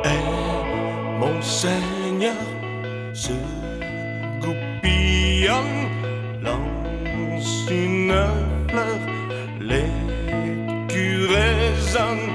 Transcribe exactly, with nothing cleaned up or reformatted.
Et mon Seigneur se goupillonne, lance une fleur, les culs résonnent.